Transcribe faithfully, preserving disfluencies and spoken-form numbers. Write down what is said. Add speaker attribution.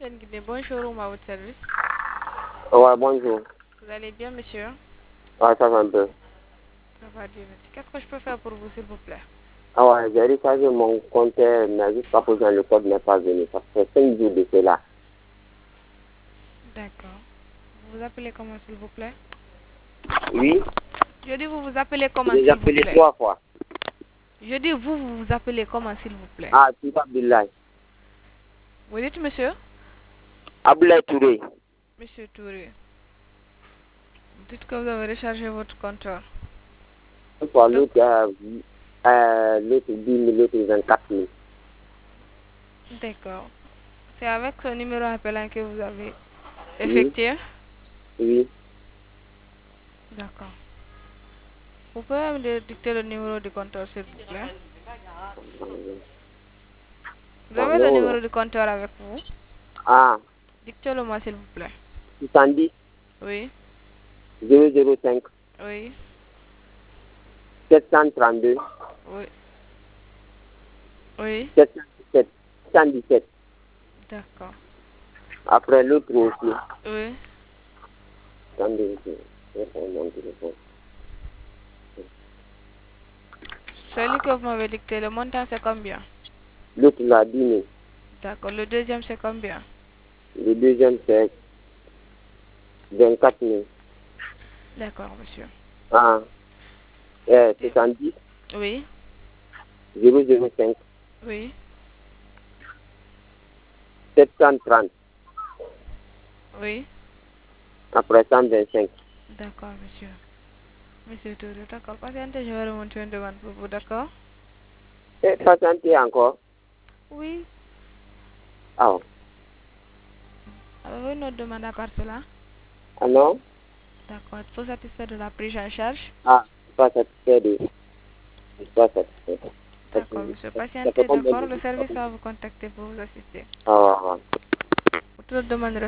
Speaker 1: Fontaine Guinée. Bonjour, à votre service.
Speaker 2: Ouais, bonjour.
Speaker 1: Vous allez bien, monsieur?
Speaker 2: Ouais, ça va un peu.
Speaker 1: Ça va, Dieu merci. Qu'est-ce que je peux faire pour vous, s'il vous plaît?
Speaker 2: Ah ouais, j'ai rechargé mon compte, mais jusqu'à présent, le code n'est pas venu. Ça fait cinq jours de cela.
Speaker 1: D'accord. Vous vous appelez comment, s'il vous plaît?
Speaker 2: Oui,
Speaker 1: Je dis, vous vous appelez comment,
Speaker 2: j'ai
Speaker 1: s'il vous
Speaker 2: appelé
Speaker 1: plaît?
Speaker 2: trois fois.
Speaker 1: Je dis, vous, vous vous appelez comment, s'il vous plaît?
Speaker 2: Ah, c'est Abdoulaye.
Speaker 1: Vous dites, monsieur?
Speaker 2: Abdoulaye Touré.
Speaker 1: Monsieur Touré. Dites que vous avez rechargé votre compteur.
Speaker 2: Une fois,
Speaker 1: Donc,
Speaker 2: l'autre, euh, euh, l'autre dix mille, l'autre vingt-quatre mille.
Speaker 1: d'accord. C'est avec ce numéro appelant que vous avez
Speaker 2: Oui,
Speaker 1: effectué?
Speaker 2: oui.
Speaker 1: D'accord. Vous pouvez me dicter le numéro du compteur, s'il vous plaît? Vous
Speaker 2: Bon,
Speaker 1: avez le
Speaker 2: non.
Speaker 1: numéro du compteur avec vous?
Speaker 2: Ah,
Speaker 1: Dictez-le moi, s'il vous plaît.
Speaker 2: soixante-dix,
Speaker 1: Oui,
Speaker 2: zéro zéro cinq,
Speaker 1: oui,
Speaker 2: sept cent trente-deux,
Speaker 1: oui, oui.
Speaker 2: sept cent dix-sept, cent dix-sept.
Speaker 1: D'accord.
Speaker 2: Après l'autre aussi.
Speaker 1: Oui.
Speaker 2: Attendez, je vais prendre mon téléphone.
Speaker 1: Celui que vous m'avez dicté, le montant c'est combien?
Speaker 2: L'autre là, dix mille.
Speaker 1: D'accord. Le deuxième c'est combien?
Speaker 2: Le deuxième, c'est vingt-quatre mille.
Speaker 1: D'accord, monsieur.
Speaker 2: Ah, euh,
Speaker 1: C'était-
Speaker 2: soixante-dix,
Speaker 1: Oui,
Speaker 2: zéro zéro cinq,
Speaker 1: oui,
Speaker 2: sept cent trente,
Speaker 1: oui.
Speaker 2: après cent vingt-cinq.
Speaker 1: D'accord, monsieur. Monsieur Touré, d'accord. Patientez, je vais remonter une demande pour vous, d'accord?
Speaker 2: Et patienter encore.
Speaker 1: Oui.
Speaker 2: Ah,
Speaker 1: Avez-vous une autre demande à part cela?
Speaker 2: ah non?
Speaker 1: D'accord. Êtes-vous satisfait de la prise en charge?
Speaker 2: Ah, je suis pas satisfait de... Je suis pas satisfait. Ça
Speaker 1: D'accord, monsieur.
Speaker 2: ça fait
Speaker 1: Patientez,
Speaker 2: combien
Speaker 1: d'accord.
Speaker 2: de
Speaker 1: Le
Speaker 2: jours?
Speaker 1: service va vous contacter pour vous assister.
Speaker 2: Ah, ah, ah.
Speaker 1: Pour toute demande